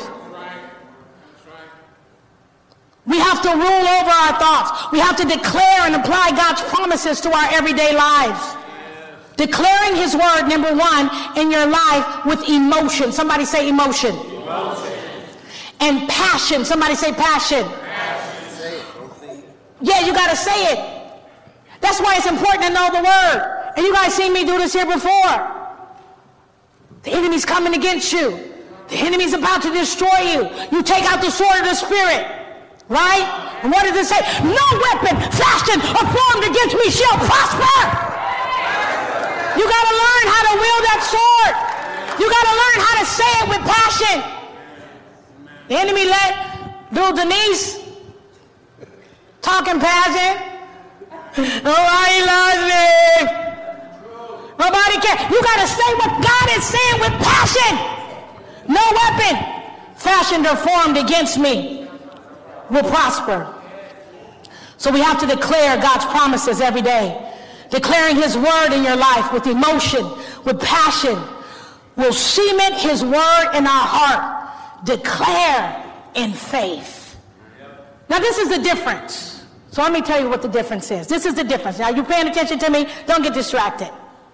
We have to rule over our thoughts. We have to declare and apply God's promises to our everyday lives. Declaring His word, number one, in your life with emotion. Somebody say emotion. Emotion. And passion. Somebody say passion. Passion. Yeah, you got to say it. That's why it's important to know the word. And you guys seen me do this here before. The enemy's coming against you. The enemy's about to destroy you. You take out the sword of the Spirit. Right? And what does it say? No weapon fashioned or formed against me shall prosper. You got to learn how to wield that sword. You got to learn how to say it with passion. The enemy let little Denise talk in passion. Nobody loves me. Nobody cares. You got to say what God is saying with passion. No weapon fashioned or formed against me will prosper. So we have to declare God's promises every day. Declaring His word in your life with emotion, with passion, will cement His word in our heart. Declare in faith. Now this is the difference. So let me tell you what the difference is. This is the difference. Now you paying attention to me? Don't get distracted.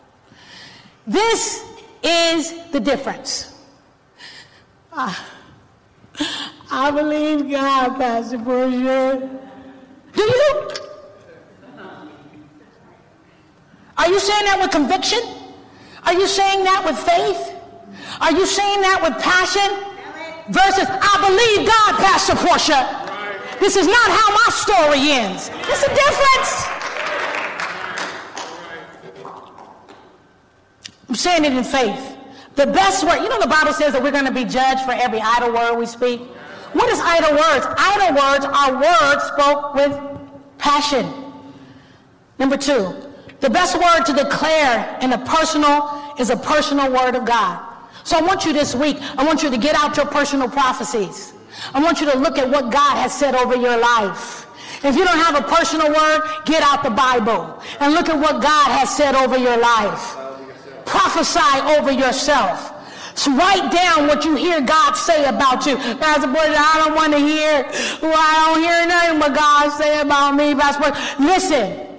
This is the difference. Uh, I believe God, Pastor Portia. Do you? Are you saying that with conviction? Are you saying that with faith? Are you saying that with passion? Versus, I believe God, Pastor Portia. This is not how my story ends. There's a difference. I'm saying it in faith. The best word, you know the Bible says that we're going to be judged for every idle word we speak. What is idle words? Idle words are words spoke with passion. Number two, the best word to declare in a personal is a personal word of God. So I want you this week, I want you to get out your personal prophecies. I want you to look at what God has said over your life. If you don't have a personal word, get out the Bible and look at what God has said over your life. Prophesy over yourself. So write down what you hear God say about you. Pastor Portia, I don't want to hear, well, I don't hear nothing what God say about me, Pastor Portia. Listen.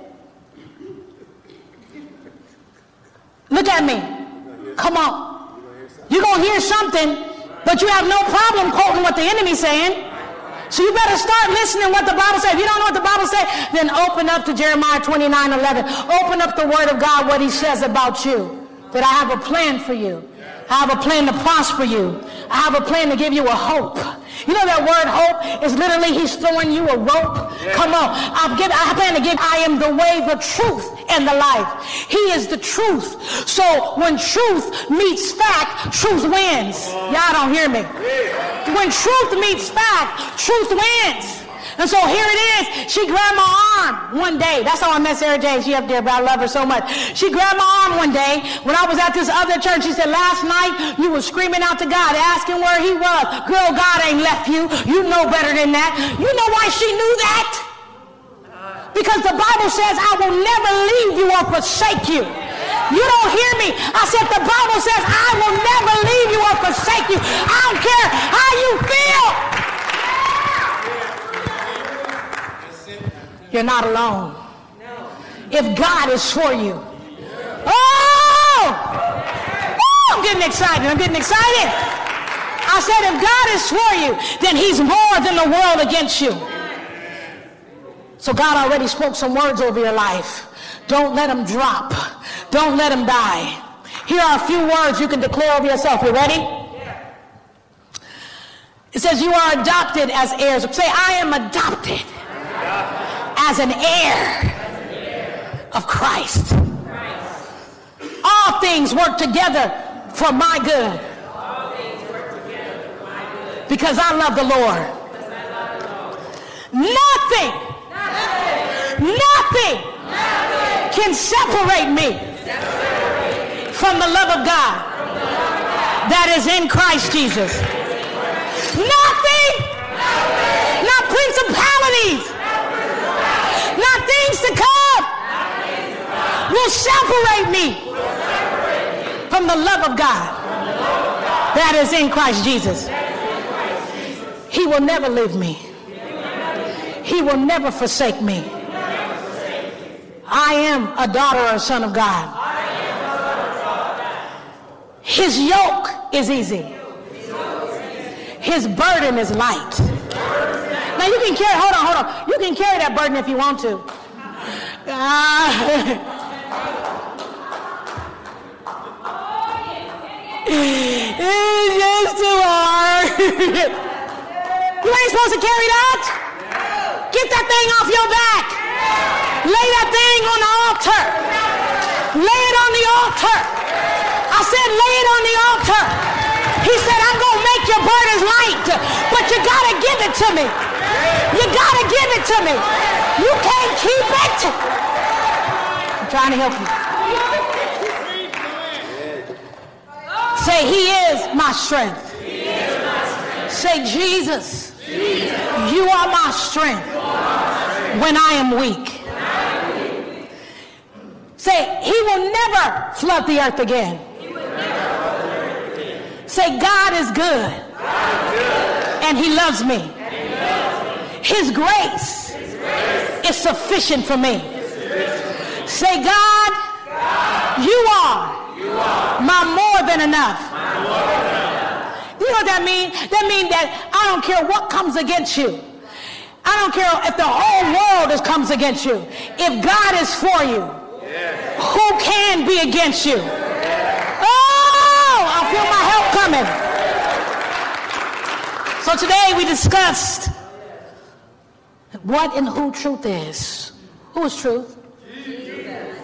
Look at me. Come on. You're going to hear something, but you have no problem quoting what the enemy's saying. So you better start listening what the Bible says. If you don't know what the Bible says, then open up to Jeremiah twenty-nine eleven. Open up the Word of God, what He says about you. That I have a plan for you. I have a plan to prosper you. I have a plan to give you a hope. You know that word hope is literally he's throwing you a rope. Yeah. Come on. I've given, I plan to give, I am the way, the truth, and the life. He is the truth. So when truth meets fact, truth wins. Y'all don't hear me. When truth meets fact, truth wins. And so here it is. She grabbed my arm one day. That's how I met Sarah Jane. She up there, but I love her so much. She grabbed my arm one day when I was at this other church. She said, last night you were screaming out to God, asking where he was. Girl, God ain't left you. You know better than that. You know why she knew that? Because the Bible says, I will never leave you or forsake you. You don't hear me. I said the Bible says, I will never leave you or forsake you. I don't care how you feel. You're not alone. No. If God is for you. Oh! Oh! I'm getting excited. I'm getting excited. I said if God is for you, then he's more than the world against you. So God already spoke some words over your life. Don't let them drop. Don't let them die. Here are a few words you can declare over yourself. You ready? It says you are adopted as heirs. Say, I am adopted as an heir of Christ. All things work together for my good. Because I love the Lord. Nothing, nothing can separate me from the love of God that is in Christ Jesus. Nothing, not principalities, not things to come, will separate me from the love of God that is in Christ Jesus. He will never leave me. He will never forsake me. I am a daughter or a son of God. His yoke is easy. His burden is light. Now you can carry, hold on, hold on. You can carry that burden if you want to. Uh, it's just too hard. You ain't supposed to carry that. Get that thing off your back. Lay that thing on the altar. Lay it on the altar. I said lay it on the altar. He said, I'm going to make your burdens light, but you got to give it to me. You got to give it to me. You can't keep it. I'm trying to help you. Say, he is my strength. Say, Jesus, you are my strength when I am weak. Say, he will never flood the earth again. Say, God is good, and he loves me. His grace is sufficient for me. Say, God, you are my more than enough. You know what that means? That means that I don't care what comes against you. I don't care if the whole world is, comes against you. If God is for you, who can be against you? Oh, I feel my help coming. So today we discussed what and who truth is. Who is truth? Jesus.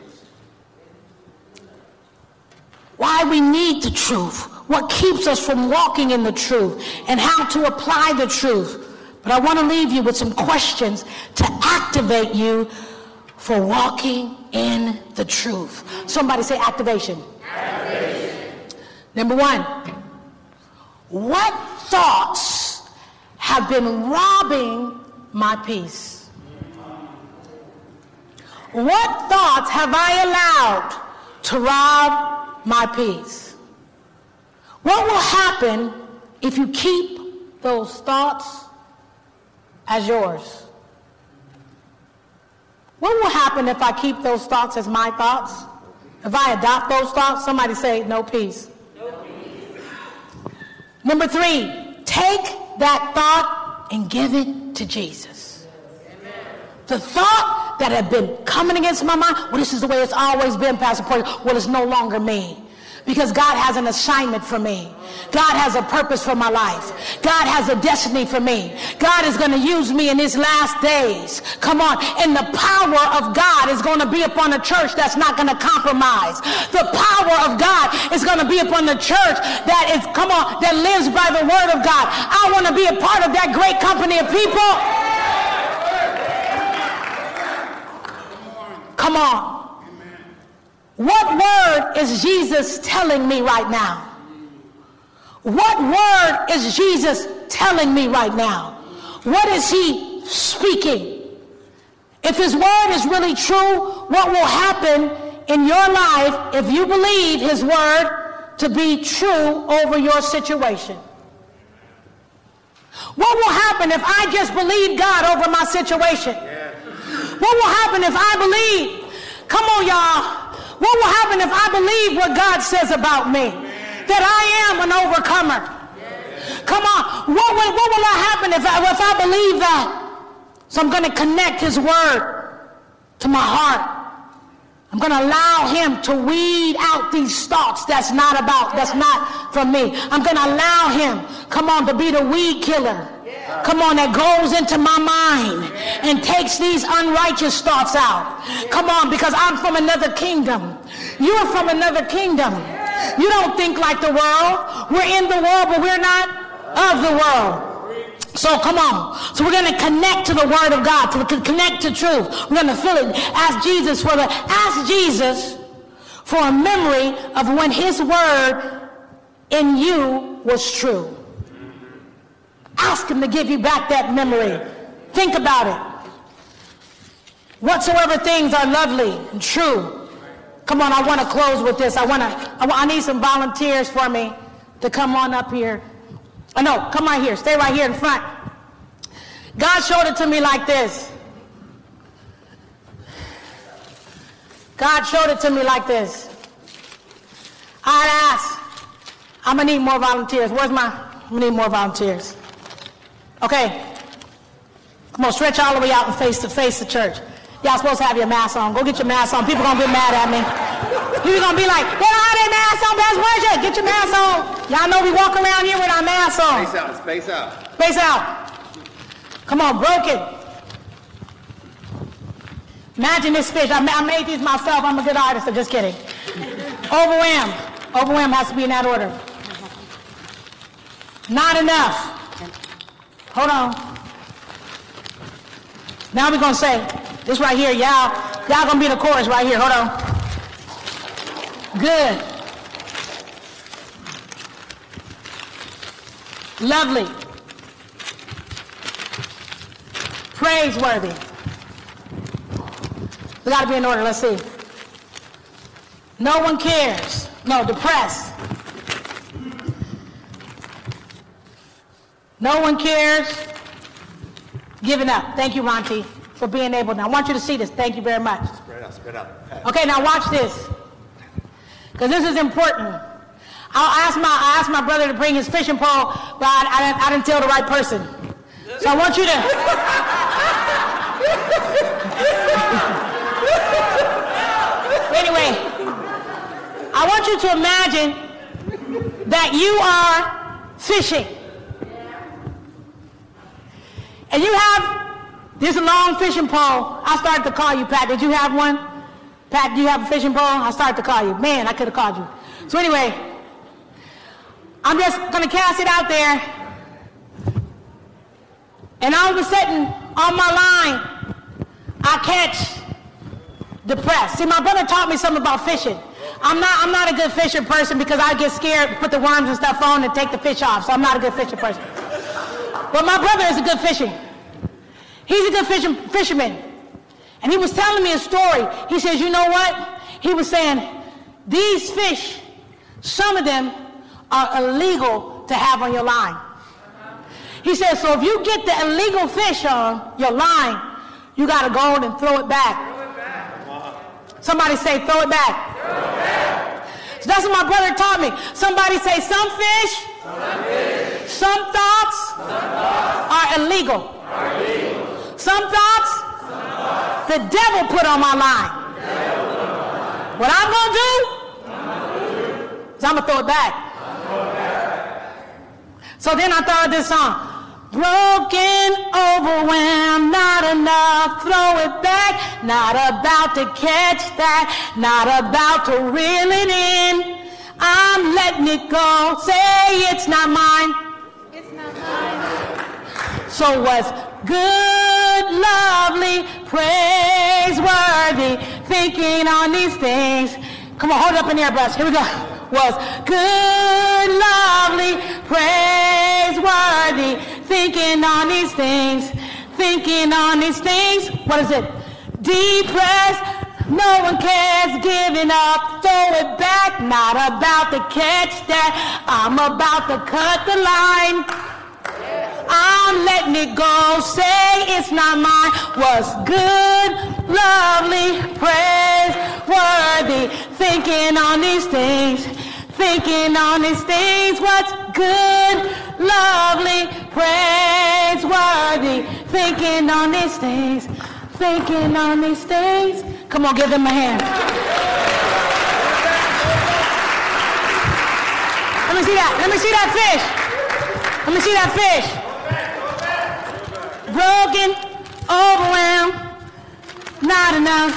Why we need the truth. What keeps us from walking in the truth and how to apply the truth. But I want to leave you with some questions to activate you for walking in the truth. Somebody say activation. Activation. Number one, what thoughts have been robbing my peace? What thoughts have I allowed to rob my peace? What will happen if you keep those thoughts as yours? What will happen if I keep those thoughts as my thoughts? If I adopt those thoughts, somebody say no peace. No peace. Number three, take that thought and give it to Jesus. Amen. The thought that had been coming against my mind, well, this is the way it's always been, Pastor Porter. Well, it's no longer me. Because God has an assignment for me. God has a purpose for my life. God has a destiny for me. God is going to use me in his last days. Come on. And the power of God is going to be upon a church that's not going to compromise. The power of God is going to be upon the church that is, come on, that lives by the word of God. I want to be a part of that great company of people. Come on. What word is Jesus telling me right now? What word is Jesus telling me right now? What is he speaking? If his word is really true, what will happen in your life if you believe his word to be true over your situation? What will happen if I just believe God over my situation? What will happen if I believe, come on y'all, what will happen if I believe what God says about me? That I am an overcomer. Come on. What will, what will happen if I, if I believe that? So I'm going to connect his word to my heart. I'm going to allow him to weed out these thoughts that's not about, that's not from me. I'm going to allow him, come on, to be the weed killer. Come on, that goes into my mind and takes these unrighteous thoughts out. Come on, because I'm from another kingdom. You're from another kingdom. You don't think like the world. We're in the world, but we're not of the world. So come on. So we're going to connect to the word of God, to connect to truth. We're going to feel it. Ask Jesus for the, ask Jesus for a memory of when his word in you was true. Ask him to give you back that memory. Think about it. Whatsoever things are lovely and true. Come on, I want to close with this. I want to. I, I need some volunteers for me to come on up here. Oh, no, come right here. Stay right here in front. God showed it to me like this. God showed it to me like this. I'd ask. I'm going to need more volunteers. Where's my, I'm going to need more volunteers. Okay. Come on, stretch all the way out and face to face the church. Y'all supposed to have your mask on. Go get your mask on. People going to get mad at me. People going to be like, they don't have their mask on. That's worship. Get your mask on. Y'all know we walk around here with our masks on. Space out. Space out. Space out. Come on, broken. Imagine this fish. I, I made these myself. I'm a good artist. I'm just kidding. Overwhelmed. Overwhelmed has to be in that order. Not enough. Hold on. Now we're going to say, this right here, y'all, y'all going to be in the chorus right here. Hold on. Good. Lovely. Praiseworthy. We got to be in order. Let's see. No one cares. No, depressed. No one cares. Giving up. Thank you, Ronti, for being able. Now, I want you to see this. Thank you very much. Spread out, spread out. Okay, now watch this. Because this is important. I'll ask my, I asked my brother to bring his fishing pole, but I, I, didn't, I didn't tell the right person. So I want you to... Anyway, I want you to imagine that you are fishing. And you have this long fishing pole. I started to call you, Pat. Did you have one? Pat, do you have a fishing pole? I started to call you. Man, I could have called you. So anyway, I'm just going to cast it out there. And all of a sudden, on my line, I catch depressed. See, my brother taught me something about fishing. I'm not, I'm not a good fishing person because I get scared, put the worms and stuff on and take the fish off. So I'm not a good fishing person. But my brother is a good fishing. He's a good fishing, fisherman. And he was telling me a story. He says, you know what? He was saying, these fish, some of them are illegal to have on your line. He says, so if you get the illegal fish on your line, you got to go and throw it back. Throw it back. Somebody say, throw it back. Throw it back. So that's what my brother taught me. Somebody say, some fish, some, fish. some thoughts, some thoughts are, illegal. are illegal. Some thoughts, some thoughts the devil put on my line. What I'm going to do, So I'm going to throw it back. So then I thought of this song. Broken, overwhelmed, not enough, throw it back. Not about to catch that, not about to reel it in. I'm letting it go, say it's not mine. It's not mine. So what's good, lovely, praiseworthy, thinking on these things. Come on, hold it up in the air, brush. Here we go. Was good, lovely, praiseworthy, thinking on these things, thinking on these things. What is it? Depressed, no one cares, giving up, throw it back, not about to catch that, I'm about to cut the line. I'm letting it go, say it's not mine. Was good, lovely, praiseworthy, thinking on these things, thinking on these things. What's good, lovely, praiseworthy, thinking on these things, thinking on these things. Come on, give them a hand. Let me see that. Let me see that fish. Let me see that fish. Broken, overwhelmed, not enough.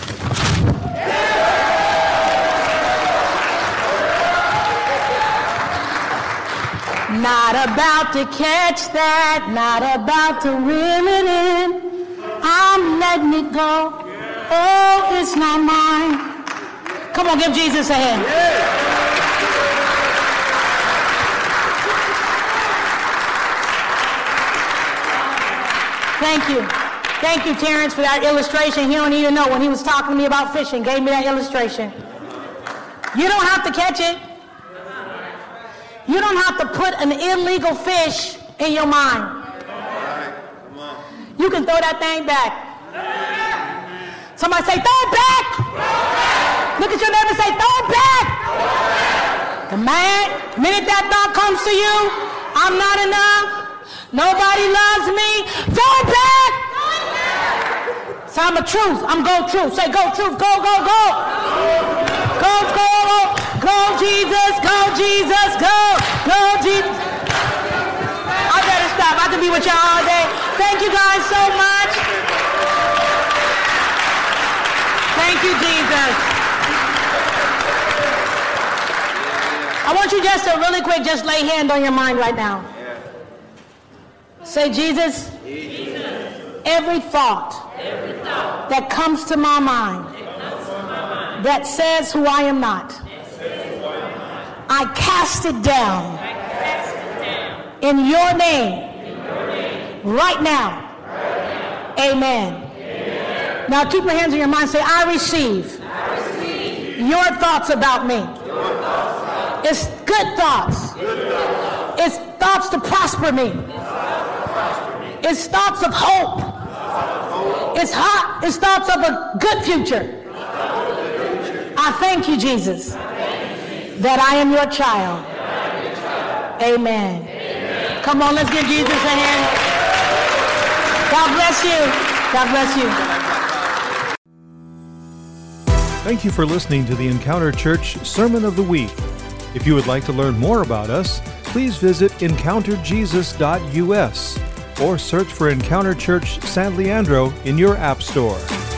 Not about to catch that, not about to reel it in. I'm letting it go. Oh, it's not mine. Come on, give Jesus a hand. Thank you. Thank you, Terrence, for that illustration. He don't even know. When he was talking to me about fishing, gave me that illustration. You don't have to catch it. You don't have to put an illegal fish in your mind. You can throw that thing back. Somebody say, throw it back. Look at your neighbor and say, throw it back. The man, the minute that thought comes to you, I'm not enough. Nobody loves me. Throw it back. So I'm a truth. I'm go truth. Say go truth. Go, go, go. Go, go, go. Go Jesus. Go Jesus. Go. Go Jesus. I better stop. I can be with y'all all day. Thank you guys so much. Thank you, Jesus. I want you just to really quick just lay hand on your mind right now. Say, Jesus, Jesus. Every, thought every thought that comes to my mind that, to my mind, that says who I am not, I cast it down, cast it down in, your name, in your name right now. Right now. Amen. Amen. Now keep your hands on your mind and say, I receive, I receive your thoughts about me. Your thoughts about it's good thoughts. Good thoughts. It's thoughts to prosper me. It's thoughts of hope. It's hot. It's thoughts of a good future. I thank you, Jesus, that I am your child. Amen. Come on, let's give Jesus a hand. God bless you. God bless you. Thank you for listening to the Encounter Church Sermon of the Week. If you would like to learn more about us, please visit encounter jesus dot u s or search for Encounter Church San Leandro in your app store.